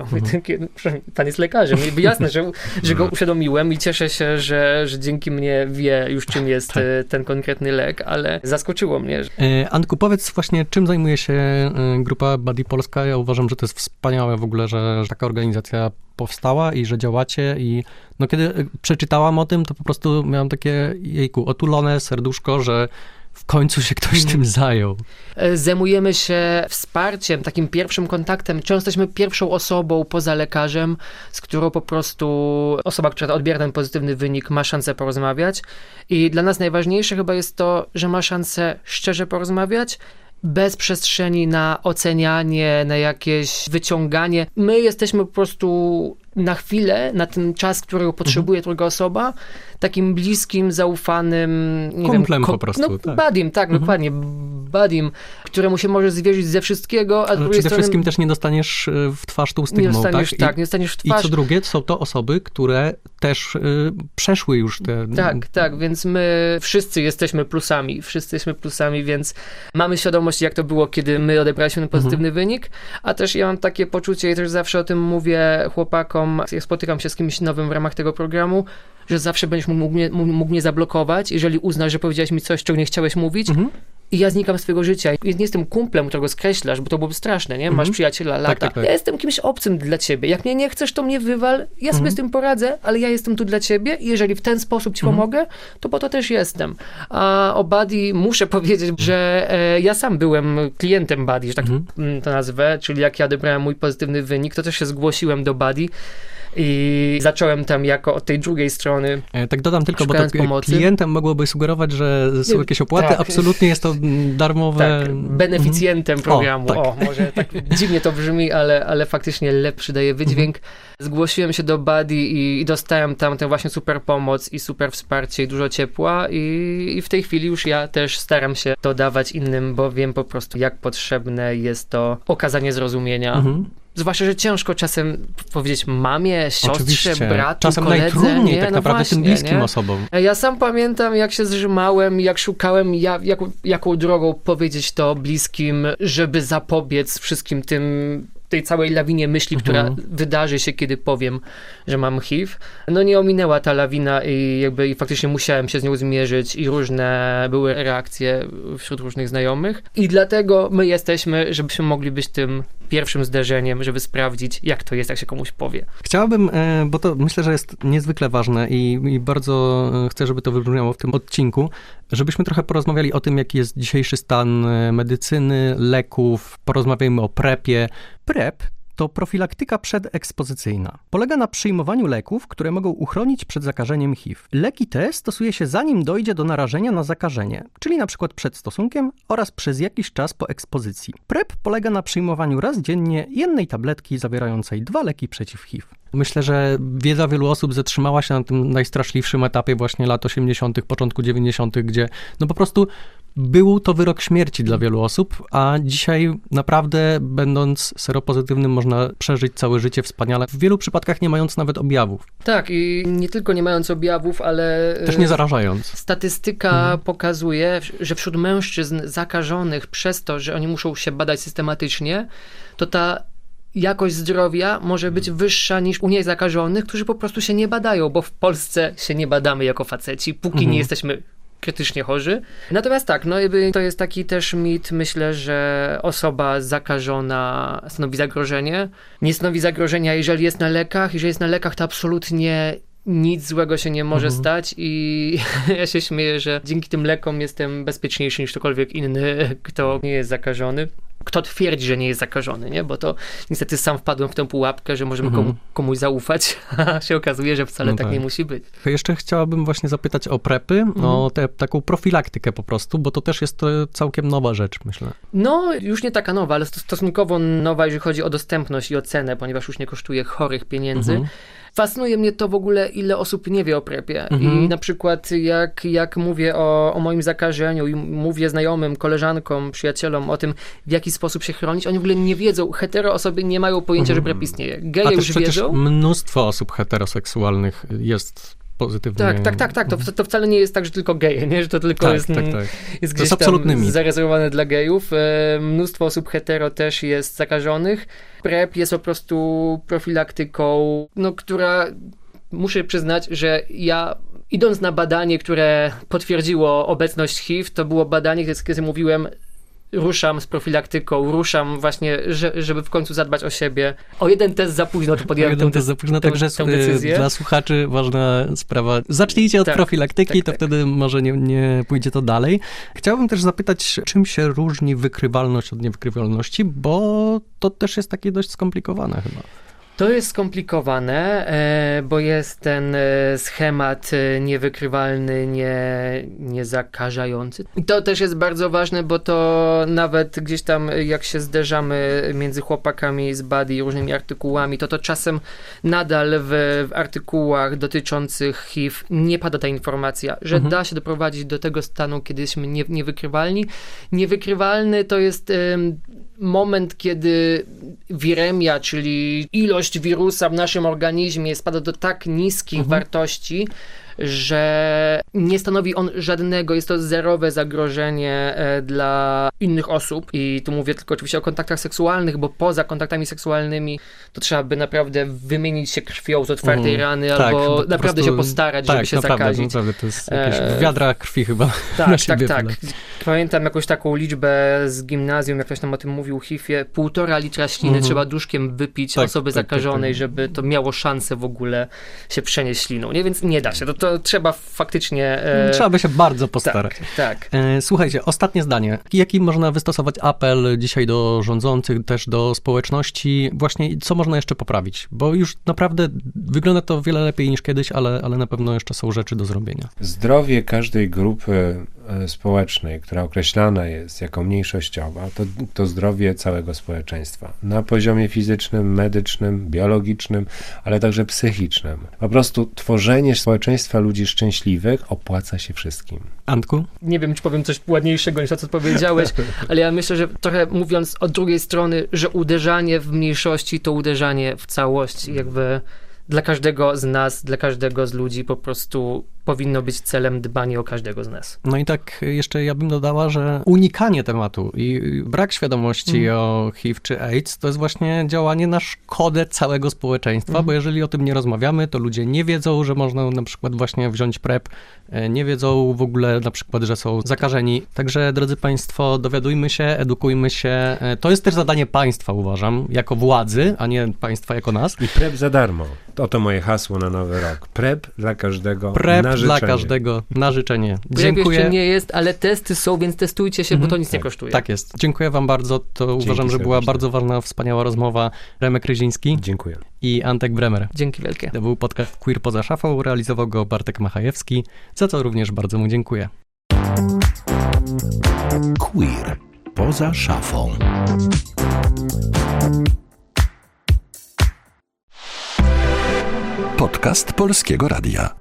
Speaker 4: Pan jest lekarzem. I jasne, że go uświadomiłem i cieszę się, że dzięki mnie wie już, czym jest ten konkretny lek, ale zaskoczyło mnie.
Speaker 2: Antku, powiedz właśnie, czym zajmuje się grupa Buddy Polska. Ja uważam, że to jest wspaniałe w ogóle, że taka organizacja powstała i że działacie i kiedy przeczytałam o tym, to po prostu miałam takie otulone serduszko, że w końcu się ktoś tym zajął.
Speaker 4: Zajmujemy się wsparciem, takim pierwszym kontaktem. Często jesteśmy pierwszą osobą poza lekarzem, z którą po prostu osoba, która odbiera ten pozytywny wynik, ma szansę porozmawiać. I dla nas najważniejsze chyba jest to, że ma szansę szczerze porozmawiać bez przestrzeni na ocenianie, na jakieś wyciąganie. My jesteśmy po prostu na chwilę, na ten czas, którego potrzebuje druga osoba, takim bliskim, zaufanym, nie
Speaker 2: kumplem
Speaker 4: wiem,
Speaker 2: po prostu.
Speaker 4: No,
Speaker 2: tak.
Speaker 4: buddym, tak, dokładnie. Buddym, któremu się możesz zwierzyć ze wszystkiego, a z drugiej
Speaker 2: Przede
Speaker 4: strony...
Speaker 2: wszystkim też nie dostaniesz w twarz tą stygmą,
Speaker 4: nie dostaniesz,
Speaker 2: tak?
Speaker 4: nie dostaniesz w twarz.
Speaker 2: I co drugie, są to osoby, które też przeszły już te...
Speaker 4: Tak, więc my wszyscy jesteśmy plusami, więc mamy świadomość, jak to było, kiedy my odebraliśmy ten pozytywny wynik, a też ja mam takie poczucie i też zawsze o tym mówię chłopakom, jak spotykam się z kimś nowym w ramach tego programu, że zawsze będziesz mógł mnie zablokować, jeżeli uznasz, że powiedziałeś mi coś, czego nie chciałeś mówić, i ja znikam z twojego życia. Nie jestem kumplem, którego skreślasz, bo to byłoby straszne, nie? Masz przyjaciela lata.
Speaker 2: Tak.
Speaker 4: Ja jestem kimś obcym dla ciebie. Jak mnie nie chcesz, to mnie wywal. Ja sobie z tym poradzę, ale ja jestem tu dla ciebie i jeżeli w ten sposób ci pomogę, to po to też jestem. A o Buddy muszę powiedzieć, że ja sam byłem klientem Buddy, że tak to nazwę, czyli jak ja odebrałem mój pozytywny wynik, to też się zgłosiłem do Buddy. I zacząłem tam jako od tej drugiej strony.
Speaker 2: Tak dodam tylko, bo to
Speaker 4: pomocy.
Speaker 2: Klientem mogłoby sugerować, że są jakieś opłaty.
Speaker 4: Tak.
Speaker 2: Absolutnie jest to darmowe.
Speaker 4: Tak, beneficjentem programu.
Speaker 2: Tak.
Speaker 4: Może tak dziwnie to brzmi, ale faktycznie lepszy daje wydźwięk. Zgłosiłem się do Buddy i dostałem tam tę właśnie super pomoc i super wsparcie i dużo ciepła i w tej chwili już ja też staram się to dawać innym, bo wiem po prostu, jak potrzebne jest to okazanie zrozumienia. Zwłaszcza, że ciężko czasem powiedzieć mamie, siostrze,
Speaker 2: Oczywiście.
Speaker 4: bratu,
Speaker 2: czasem
Speaker 4: koledze.
Speaker 2: najtrudniej
Speaker 4: nie?
Speaker 2: tak
Speaker 4: No
Speaker 2: naprawdę
Speaker 4: właśnie,
Speaker 2: tym bliskim
Speaker 4: nie?
Speaker 2: osobom.
Speaker 4: Ja sam pamiętam, jak się zrzymałem, jak szukałem, jaką drogą powiedzieć to bliskim, żeby zapobiec wszystkim tej całej lawinie myśli, która wydarzy się, kiedy powiem, że mam HIV. No nie ominęła ta lawina i faktycznie musiałem się z nią zmierzyć i różne były reakcje wśród różnych znajomych. I dlatego my jesteśmy, żebyśmy mogli być tym pierwszym zderzeniem, żeby sprawdzić, jak to jest, jak się komuś powie.
Speaker 2: Chciałabym, bo to myślę, że jest niezwykle ważne i bardzo chcę, żeby to wybrzmiało w tym odcinku, żebyśmy trochę porozmawiali o tym, jaki jest dzisiejszy stan medycyny, leków, porozmawiajmy o PrEP-ie. PrEP to profilaktyka przedekspozycyjna. Polega na przyjmowaniu leków, które mogą uchronić przed zakażeniem HIV. Leki te stosuje się zanim dojdzie do narażenia na zakażenie, czyli na przykład przed stosunkiem oraz przez jakiś czas po ekspozycji. PrEP polega na przyjmowaniu raz dziennie jednej tabletki zawierającej 2 leki przeciw HIV. Myślę, że wiedza wielu osób zatrzymała się na tym najstraszliwszym etapie właśnie lat 80., początku 90., gdzie no po prostu był to wyrok śmierci dla wielu osób, a dzisiaj naprawdę, będąc seropozytywnym, można przeżyć całe życie wspaniale, w wielu przypadkach nie mając nawet objawów.
Speaker 4: Tak, i nie tylko nie mając objawów, ale
Speaker 2: też nie zarażając.
Speaker 4: Statystyka pokazuje, że wśród mężczyzn zakażonych przez to, że oni muszą się badać systematycznie, to ta jakość zdrowia może być wyższa niż u niezakażonych, którzy po prostu się nie badają, bo w Polsce się nie badamy jako faceci, póki nie jesteśmy krytycznie chorzy. Natomiast tak, no to jest taki też mit, myślę, że osoba zakażona stanowi zagrożenie. Nie stanowi zagrożenia, jeżeli jest na lekach. Jeżeli jest na lekach, to absolutnie nic złego się nie może stać i ja się śmieję, że dzięki tym lekom jestem bezpieczniejszy niż ktokolwiek inny, kto nie jest zakażony. Kto twierdzi, że nie jest zakażony, nie? Bo to niestety sam wpadłem w tę pułapkę, że możemy komuś zaufać, a się okazuje, że wcale tak nie musi być.
Speaker 2: Jeszcze chciałabym właśnie zapytać o PrEP-y, o taką profilaktykę po prostu, bo to też jest to całkiem nowa rzecz, myślę. No,
Speaker 4: już nie taka nowa, ale stosunkowo nowa, jeżeli chodzi o dostępność i o cenę, ponieważ już nie kosztuje chorych pieniędzy. Fascynuje mnie to w ogóle, ile osób nie wie o PrEP-ie. I na przykład jak mówię o moim zakażeniu i mówię znajomym, koleżankom, przyjacielom o tym, w jaki sposób się chronić, oni w ogóle nie wiedzą. Hetero osoby nie mają pojęcia, że PrEP istnieje. Geje już wiedzą.
Speaker 2: Mnóstwo osób heteroseksualnych jest pozytywnie.
Speaker 4: Tak. To wcale nie jest tak, że tylko geje, nie? Że to tylko jest gdzieś tam zarezerwowane dla gejów. Mnóstwo osób hetero też jest zakażonych. PrEP jest po prostu profilaktyką, która muszę przyznać, że ja idąc na badanie, które potwierdziło obecność HIV, to było badanie, kiedy mówiłem, ruszam z profilaktyką, ruszam właśnie, żeby w końcu zadbać o siebie. O jeden test za późno to podjąłem tę decyzję.
Speaker 2: Dla słuchaczy ważna sprawa. Zacznijcie od profilaktyki, to wtedy może nie pójdzie to dalej. Chciałbym też zapytać, czym się różni wykrywalność od niewykrywalności, bo to też jest takie dość skomplikowane chyba.
Speaker 4: To jest skomplikowane, bo jest ten schemat niewykrywalny, niezakażający. I to też jest bardzo ważne, bo to nawet gdzieś tam jak się zderzamy między chłopakami z buddy i różnymi artykułami, to czasem nadal w artykułach dotyczących HIV nie pada ta informacja, że da się doprowadzić do tego stanu, kiedy jesteśmy niewykrywalni. Niewykrywalny to jest moment, kiedy wiremia, czyli ilość wirusa w naszym organizmie spada do tak niskich wartości, że nie stanowi on żadnego, jest to zerowe zagrożenie dla innych osób i tu mówię tylko oczywiście o kontaktach seksualnych, bo poza kontaktami seksualnymi to trzeba by naprawdę wymienić się krwią z otwartej rany albo naprawdę się postarać, żeby się zakazić.
Speaker 2: Naprawdę, to jest jakieś wiadra krwi chyba.
Speaker 4: Tak. Pamiętam jakąś taką liczbę z gimnazjum, jak ktoś tam o tym mówił, HIV-ie, 1,5 litra śliny trzeba duszkiem wypić osoby zakażonej, żeby to miało szansę w ogóle się przenieść śliną, nie? Więc nie da się. To trzeba faktycznie...
Speaker 2: Trzeba by się bardzo postarać.
Speaker 4: Tak.
Speaker 2: Słuchajcie, ostatnie zdanie. Jaki można wystosować apel dzisiaj do rządzących, też do społeczności? Właśnie co można jeszcze poprawić? Bo już naprawdę wygląda to wiele lepiej niż kiedyś, ale na pewno jeszcze są rzeczy do zrobienia.
Speaker 3: Zdrowie każdej grupy społecznej, która określana jest jako mniejszościowa, to zdrowie całego społeczeństwa. Na poziomie fizycznym, medycznym, biologicznym, ale także psychicznym. Po prostu tworzenie społeczeństwa ludzi szczęśliwych opłaca się wszystkim.
Speaker 2: Antku?
Speaker 4: Nie wiem, czy powiem coś ładniejszego niż to, co powiedziałeś, ale ja myślę, że trochę mówiąc od drugiej strony, że uderzanie w mniejszości to uderzanie w całość, jakby dla każdego z nas, dla każdego z ludzi po prostu powinno być celem dbanie o każdego z nas.
Speaker 2: No i tak jeszcze ja bym dodała, że unikanie tematu i brak świadomości o HIV czy AIDS to jest właśnie działanie na szkodę całego społeczeństwa, bo jeżeli o tym nie rozmawiamy, to ludzie nie wiedzą, że można na przykład właśnie wziąć PrEP, nie wiedzą w ogóle na przykład, że są zakażeni. Także drodzy Państwo, dowiadujmy się, edukujmy się. To jest też zadanie państwa, uważam, jako władzy, a nie państwa jako nas.
Speaker 3: I PrEP za darmo. Oto moje hasło na nowy rok. PrEP dla każdego
Speaker 2: PrEP
Speaker 3: na życzenie.
Speaker 2: Dla każdego na życzenie.
Speaker 4: Dziękuję. Jeszcze nie jest, ale testy są, więc testujcie się, bo to nic nie kosztuje.
Speaker 2: Tak jest. Dziękuję wam bardzo. To uważam, że była bardzo ważna, wspaniała rozmowa. Remek Ryziński.
Speaker 3: Dziękuję.
Speaker 2: I Antek Bremer.
Speaker 4: Dzięki wielkie.
Speaker 2: To był podcast Queer Poza Szafą. Realizował go Bartek Machajewski, za co również bardzo mu dziękuję.
Speaker 1: Queer Poza Szafą. Podcast Polskiego Radia.